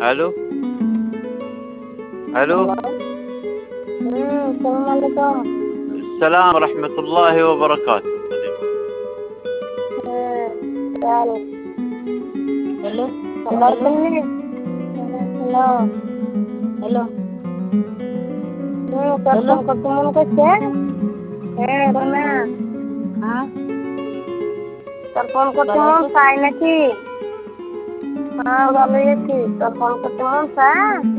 الو الو. السلام عليكم. السلام ورحمة الله وبركاته. تعالوا. Hello خبر hello مني. Hello. Hello कब hello phone करते रना हाँ তোর ফোন করতে বলো মন তো চাই নাকি? হ্যাঁ ভালো আছি। তোর ফোন করতে মন চায়?